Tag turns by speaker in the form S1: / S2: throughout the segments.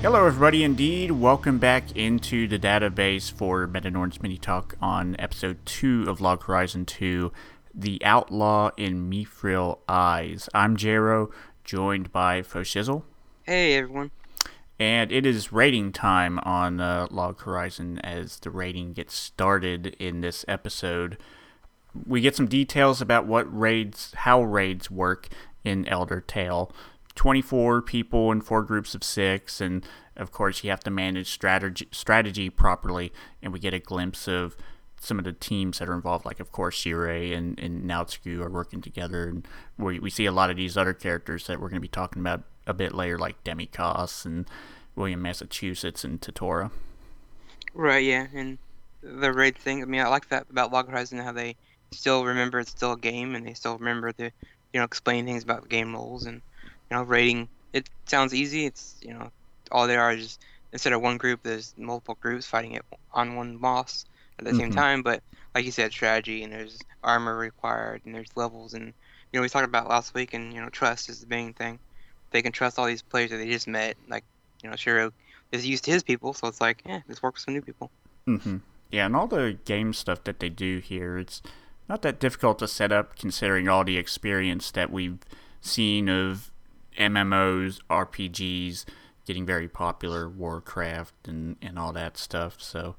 S1: Hello, everybody. Indeed, welcome back into the database for Metanorn's Mini Talk on episode 2 of Log Horizon 2, The Outlaw in Mithril Eyes. I'm Jero, joined by Foshizzle.
S2: Hey, everyone.
S1: And it is rating time on Log Horizon as the rating gets started in this episode. We get some details about how raids work in Elder Tale. 24 people in 4 groups of 6, and of course you have to manage strategy properly, and we get a glimpse of some of the teams that are involved, like of course Shirei and Naotsugu are working together, and we see a lot of these other characters that we're going to be talking about a bit later, like Demikos and William Massachusetts and Totora.
S2: Right, yeah, and the raid thing, I mean, I like that about Log Horizon, how they still remember it's still a game, and they still remember to, explain things about the game rules, and rating, it sounds easy. It's, all they are is just, instead of one group, there's multiple groups fighting it on one boss at the same time. But like you said, strategy, and there's armor required, and there's levels, and, we talked about last week, and, trust is the main thing. They can trust all these players that they just met. Like, Shiro is used to his people, so it's like, yeah, this works for new people.
S1: Mm-hmm. Yeah, and all the game stuff that they do here, it's not that difficult to set up considering all the experience that we've seen of MMOs, RPGs getting very popular, Warcraft and all that stuff. So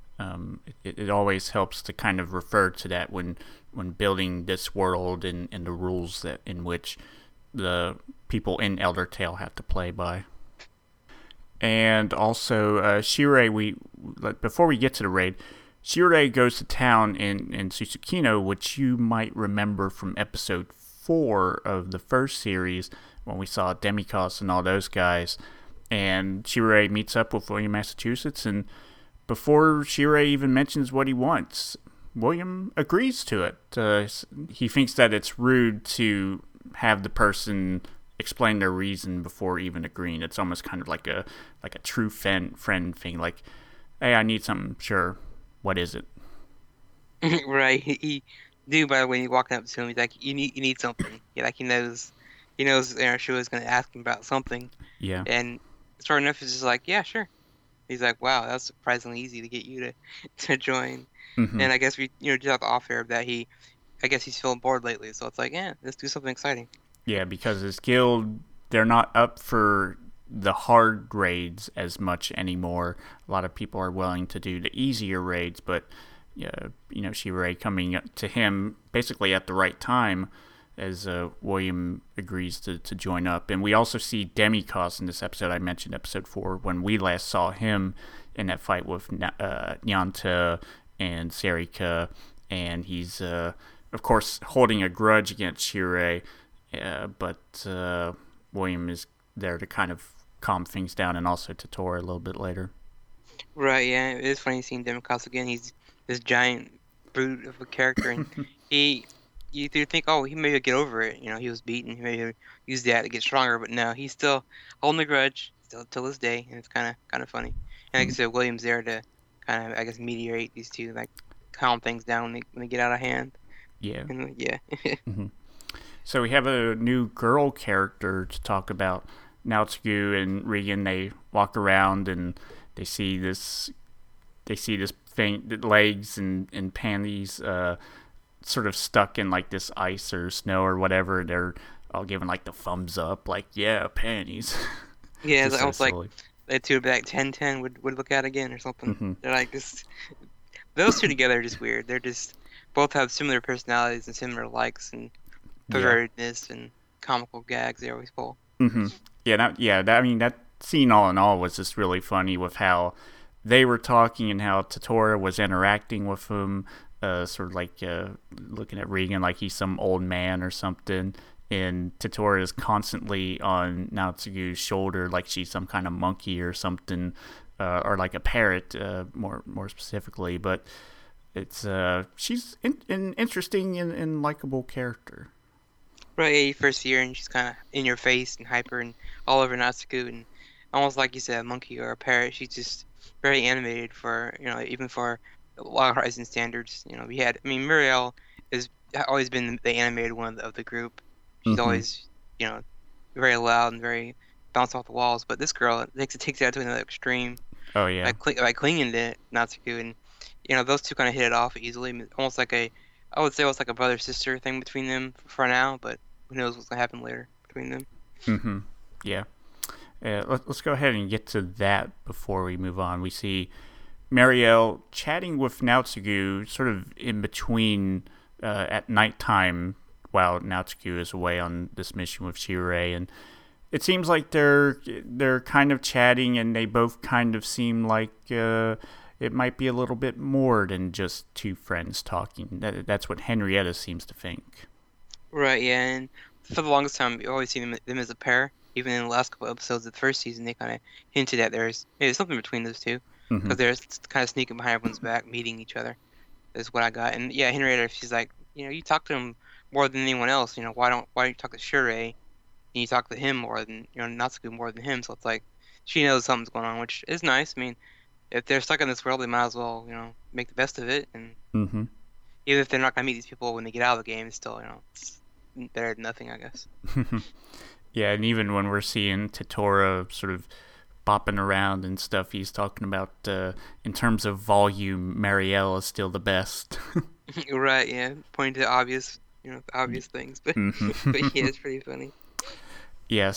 S1: it always helps to kind of refer to that when building this world and the rules that in which the people in Elder Tale have to play by. And also, Shirei, before we get to the raid, Shirei goes to town in Susukino, which you might remember from episode 4 of the first series, when we saw Demikos and all those guys. And Shirei meets up with William Massachusetts, and before Shirei even mentions what he wants, William agrees to it. He thinks that it's rude to have the person explain their reason before even agreeing. It's almost kind of like a true friend thing. Like, hey, I need something. Sure, what is it?
S2: Right. He do, by the way, walking up to him, he's like, you need something. Yeah, like he knows Shiro is going to ask him about something.
S1: Yeah.
S2: And sure enough, he's just like, yeah, sure. He's like, wow, that's surprisingly easy to get you to join.
S1: Mm-hmm.
S2: And I guess we, just have the off air of that I guess he's feeling bored lately. So it's like, yeah, let's do something exciting.
S1: Yeah, because his guild, they're not up for the hard raids as much anymore. A lot of people are willing to do the easier raids, but Shirei coming to him basically at the right time as William agrees to join up. And we also see Demikos in this episode. I mentioned episode 4 when we last saw him in that fight with Nyanta and Sarika, and he's of course holding a grudge against Shirei, but William is there to kind of calm things down, and also Totora a little bit later.
S2: Right, yeah, it is funny seeing Demikos again. He's this giant brute of a character, and you do think, oh, he maybe get over it. He was beaten. He maybe use that to get stronger, but no, he's still holding a grudge still till this day, and it's kind of funny. And like I said, William's there to kind of, I guess, mediate these two, like calm things down when they get out of hand.
S1: Yeah.
S2: And, yeah.
S1: Mm-hmm. So we have a new girl character to talk about. Naotsugu and Regan, they walk around and they see this faint legs and panties sort of stuck in like this ice or snow or whatever. They're all giving like the thumbs up, like, yeah, panties.
S2: Yeah, it's almost like they two would be like 10-10 would look at again or something.
S1: Mm-hmm.
S2: They're like this. Those two together are just weird. They're just both have similar personalities and similar likes and pervertedness and comical gags they always pull.
S1: Mm-hmm. That scene all in all was just really funny with how they were talking and how Totora was interacting with him, sort of like looking at Regan like he's some old man or something. And Totora is constantly on Naotsugu's shoulder like she's some kind of monkey or something, or like a parrot, more specifically. But it's she's an interesting and likable character.
S2: Right, you first see her and she's kind of in your face and hyper and all over Natsuko, and almost like you said, a monkey or a parrot. She's just very animated for, even for Log Horizon standards. Muriel has always been the animated one of the group. She's always, very loud and very bounce off the walls. But this girl takes it out to another extreme
S1: Oh yeah.
S2: by clinging to Natsuko, and those two kind of hit it off easily. I mean, almost like I would say almost like a brother sister thing between them for now, but who knows what's gonna happen later between them.
S1: Mm-hmm. Yeah. Let's go ahead and get to that before we move on. We see Marielle chatting with Naotsugu sort of in between at nighttime while Naotsugu is away on this mission with Shirei, and it seems like they're kind of chatting, and they both kind of seem like it might be a little bit more than just two friends talking. That's what Henrietta seems to think.
S2: Right, yeah, and for the longest time, you always see them as a pair. Even in the last couple episodes of the first season, they kind of hinted at there's something between those two
S1: Mm-hmm.
S2: because they're kind of sneaking behind everyone's back, meeting each other. Is what I got. And yeah, Henrietta, she's like, you talk to him more than anyone else. Why don't you talk to Shirei? And you talk to him more than Natsuko more than him. So it's like she knows something's going on, which is nice. I mean, if they're stuck in this world, they might as well make the best of it. And
S1: Mm-hmm.
S2: even if they're not gonna meet these people when they get out of the game, it's still it's better than nothing, I guess.
S1: Yeah, and even when we're seeing Totoro sort of bopping around and stuff, he's talking about in terms of volume, Marielle is still the best.
S2: Right, yeah, pointing to obvious things, but
S1: Mm-hmm.
S2: but yeah, it's pretty funny.
S1: Yeah,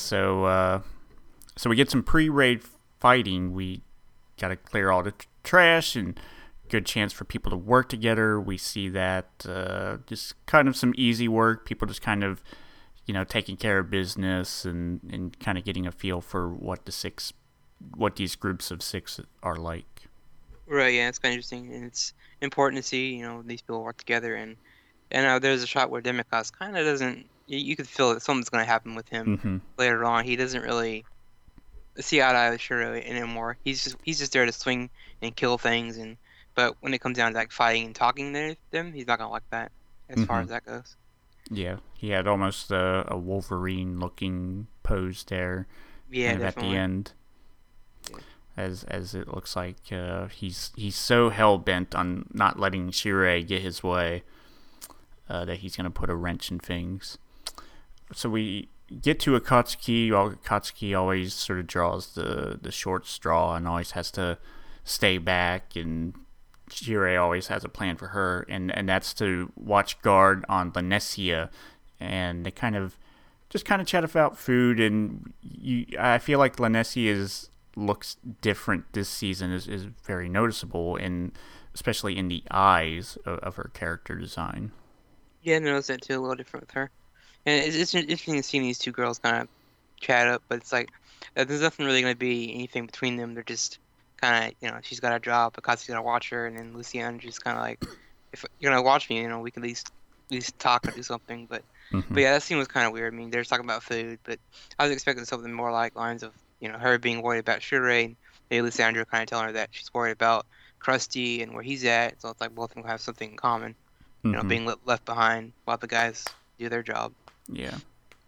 S1: so we get some pre-raid fighting. We gotta clear all the trash, and good chance for people to work together. We see that just kind of some easy work. People just kind of taking care of business and kind of getting a feel for what these groups of six are like.
S2: Right, yeah, it's kind of interesting, and it's important to see these people work together, and there's a shot where Demikos kind of doesn't. You could feel that something's going to happen with him
S1: Mm-hmm.
S2: later on. He doesn't really see eye to eye with Shiro anymore. He's just there to swing and kill things, but when it comes down to like fighting and talking to them, he's not going to like that as far
S1: Mm-hmm.
S2: as that goes.
S1: Yeah, he had almost a Wolverine-looking pose there,
S2: Yeah,
S1: kind of at the
S2: definitely.
S1: end,
S2: Yeah.
S1: as it looks like he's so hell bent on not letting Shirei get his way that he's gonna put a wrench in things. So we get to Akatsuki. Akatsuki always sort of draws the short straw and always has to stay back, and Shirei always has a plan for her, and that's to watch guard on Lanessia, and they kind of chat about food, and I feel like Lanessia looks different this season, is very noticeable, and especially in the eyes of her character design.
S2: Yeah, I noticed that too, a little different with her. And it's interesting to see these two girls kind of chat up, but it's like there's nothing really going to be anything between them. They're just kind of, she's got a job, Akatsuki's got to watch her, and then Lucian just kind of like, if you're going to watch me, we can at least talk or do something. But
S1: Mm-hmm.
S2: yeah, that scene was kind of weird. I mean, they're talking about food, but I was expecting something more like lines of, her being worried about Shirei, and maybe Lysandra kind of telling her that she's worried about Krusty and where he's at. So it's like both of them have something in common,
S1: Mm-hmm.
S2: being left behind while the guys do their job.
S1: Yeah.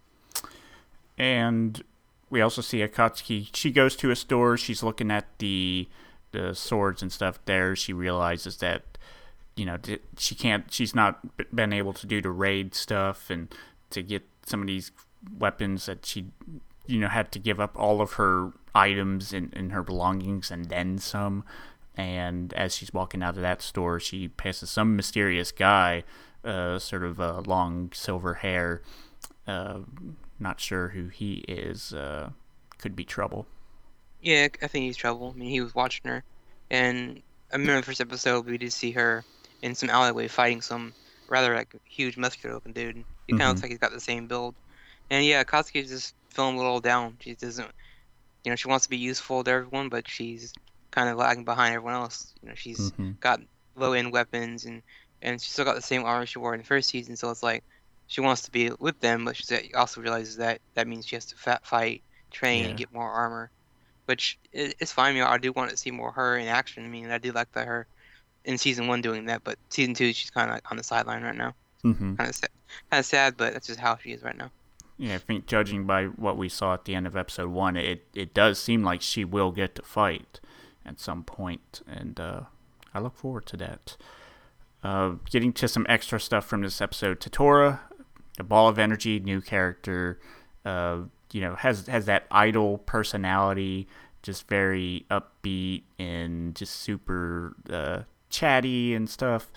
S1: And we also see Akatsuki. She goes to a store. She's looking at the swords and stuff there. She realizes that she can't. She's not been able to do the raid stuff and to get some of these weapons that she had to give up all of her items and her belongings and then some. And as she's walking out of that store, she passes some mysterious guy, sort of long silver hair. Not sure who he is. Could be trouble.
S2: Yeah, I think he's trouble. I mean, he was watching her, and I remember the first episode we did see her in some alleyway fighting some rather like huge muscular looking dude. He kind of
S1: Mm-hmm.
S2: looks like he's got the same build. And yeah, Katsuki's just feeling a little down. She doesn't, she wants to be useful to everyone, but she's kind of lagging behind everyone else. She's
S1: Mm-hmm.
S2: got low end weapons and she's still got the same armor she wore in the first season. So it's like she wants to be with them, but she also realizes that that means she has to fight, train, and
S1: Yeah.
S2: get more armor. Which it's fine. I do want to see more her in action. I mean, I do like that her in season one doing that, but season two she's kind of like on the sideline right now.
S1: Mm-hmm.
S2: Kind of sad, but that's just how she is right now.
S1: Yeah, I think judging by what we saw at the end of episode 1, it does seem like she will get to fight at some point, and I look forward to that. Getting to some extra stuff from this episode, Totora, a ball of energy, new character. has that idol personality, just very upbeat and just super chatty and stuff.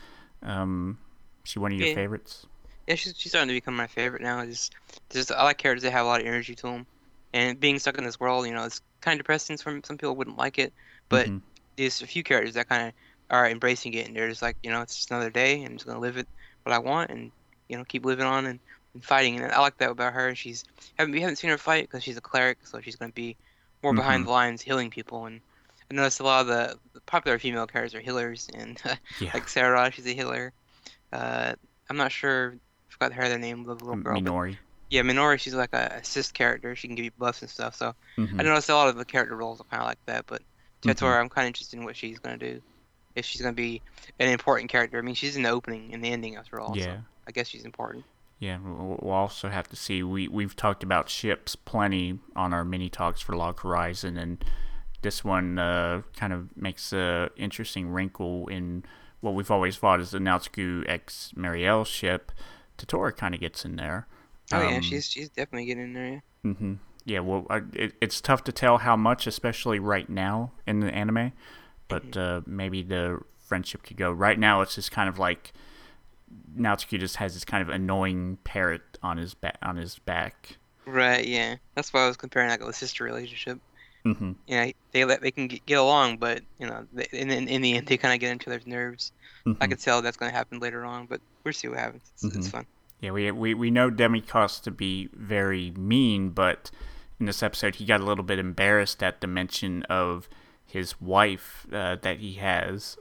S1: She one of your
S2: Yeah,
S1: favorites?
S2: yeah, she's starting to become my favorite now. Just I like characters that have a lot of energy to them, and being stuck in this world, it's kind of depressing. Some people wouldn't like it, but
S1: Mm-hmm.
S2: there's a few characters that kind of are embracing it, and they're just like, it's just another day, and I'm just gonna live it what I want, and keep living on and fighting. And I like that about her. We haven't seen her fight because she's a cleric, so she's gonna be more
S1: Mm-hmm.
S2: behind the lines healing people. And I noticed a lot of the popular female characters are healers, and
S1: Yeah.
S2: like Sarah, she's a healer. Uh, I'm not sure. I forgot her other name, the little girl, but
S1: Minori.
S2: yeah, Minori, she's like a assist character. She can give you buffs and stuff. So I
S1: Mm-hmm.
S2: noticed a lot of the character roles are kind of like that. But
S1: Mm-hmm.
S2: Tetora, I'm kind of interested in what she's gonna do. If she's gonna be an important character. I mean, she's in the opening and the ending after all, so
S1: Yeah.
S2: I guess she's important.
S1: Yeah, we'll also have to see. We've talked about ships plenty on our mini talks for Log Horizon, and this one kind of makes a interesting wrinkle in what we've always thought is the Nautsuku X Mariel ship. Totora kind of gets in there.
S2: Oh yeah,
S1: Um,
S2: she's definitely getting in there.
S1: hmm Yeah, well, it's tough to tell how much, especially right now in the anime,
S2: Yeah.
S1: but maybe the friendship could go. Right now, it's just kind of like Natsuki just has this kind of annoying parrot on his back.
S2: Right, yeah. That's why I was comparing like a sister relationship.
S1: Mm-hmm.
S2: They can get along, but in the end they kind of get into their nerves. I
S1: Mm-hmm.
S2: could tell that's going to happen later on, but we'll see what happens.
S1: Mm-hmm.
S2: It's fun.
S1: Yeah, we know Demikos to be very mean, but in this episode he got a little bit embarrassed at the mention of his wife that he has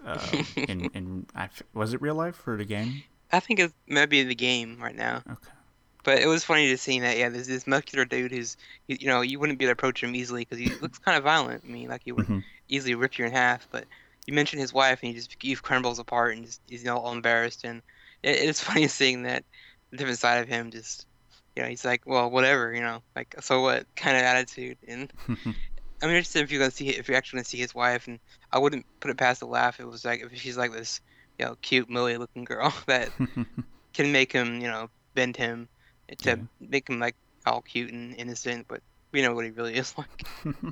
S1: was it real life or the game?
S2: I think it might be the game right now,
S1: Okay.
S2: but it was funny to see that. Yeah, there's this muscular dude you wouldn't be able to approach him easily because he looks kind of violent. I mean, like he would
S1: Mm-hmm.
S2: easily rip you in half. But you mentioned his wife, and he crumbles apart and just he's all embarrassed. And it's funny seeing that different side of him. Just he's like, well, whatever, like so what kind of attitude. And I'm interested if you're actually gonna see his wife. And I wouldn't put it past the laugh. It was like if she's like this, cute Millie looking girl that can make him, bend him
S1: Yeah.
S2: to make him like all cute and innocent, but we know what he really is like.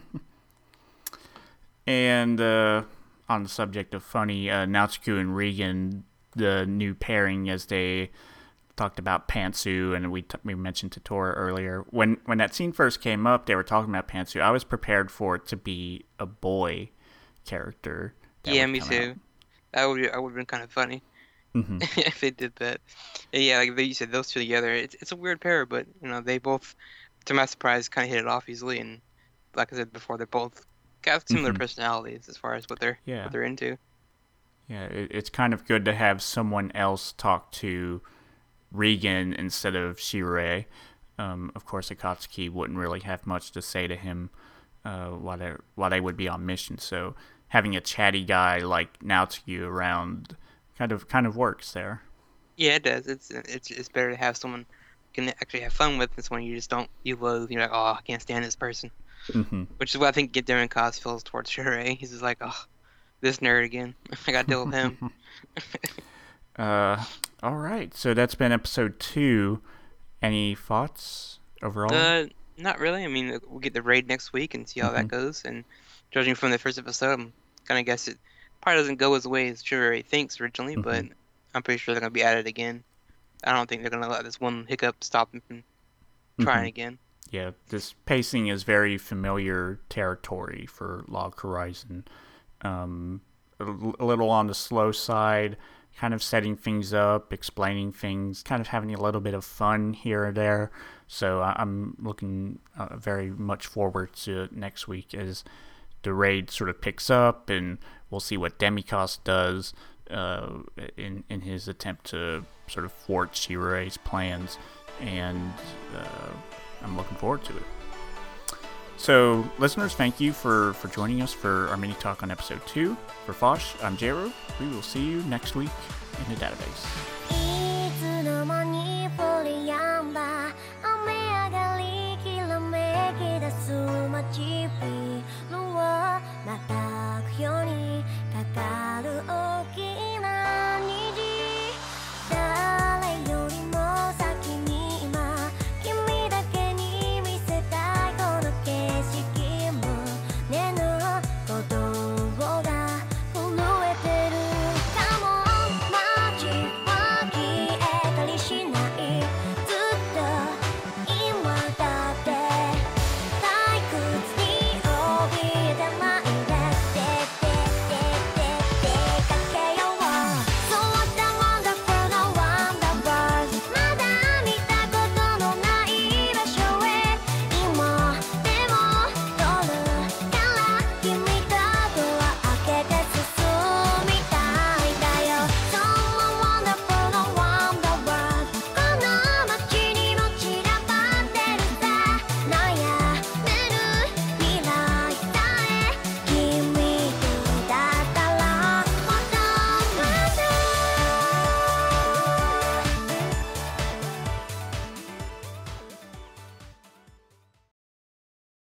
S1: And on the subject of funny, Natsuku and Regan, the new pairing, as they talked about Pantsu, and we mentioned Totora earlier. When that scene first came up, they were talking about Pantsu. I was prepared for it to be a boy character that
S2: Yeah,
S1: would
S2: me
S1: come
S2: too. That would have been kind of funny
S1: out. Mm-hmm.
S2: if they did that. And yeah, like you said, those two together, it's a weird pair, but they both, to my surprise, kind of hit it off easily. And like I said before, they're both got similar
S1: Mm-hmm.
S2: personalities as far as what they're
S1: Yeah.
S2: into.
S1: Yeah, it's kind of good to have someone else talk to Regan instead of Shirei. Of course, Akatsuki wouldn't really have much to say to him while they would be on mission. So having a chatty guy like Natsuki around kind of works there.
S2: Yeah, it does. It's better to have someone you can actually have fun with than someone you loathe. You're like, oh, I can't stand this person.
S1: Mm-hmm.
S2: Which is what I think Get Darren Cos feels towards Shirei. He's just like, oh, this nerd again. I gotta deal with him.
S1: All right, so that's been episode 2. Any thoughts overall?
S2: Not really. I mean, we'll get the raid next week and see how that goes. And judging from the first episode, I'm gonna guess it probably doesn't go as way as Shirei thinks originally, but I'm pretty sure they're gonna be at it again. I don't think they're gonna let this one hiccup stop them from trying again.
S1: Yeah, this pacing is very familiar territory for Log Horizon. A little on the slow side, kind of setting things up, explaining things, kind of having a little bit of fun here and there. So I'm looking very much forward to next week as the raid sort of picks up, and we'll see what Demikos does in his attempt to sort of thwart Shirei's plans, and I'm looking forward to it. So, listeners, thank you for joining us for our mini talk on episode 2. For Fosh, I'm Jero. We will see you next week in the database.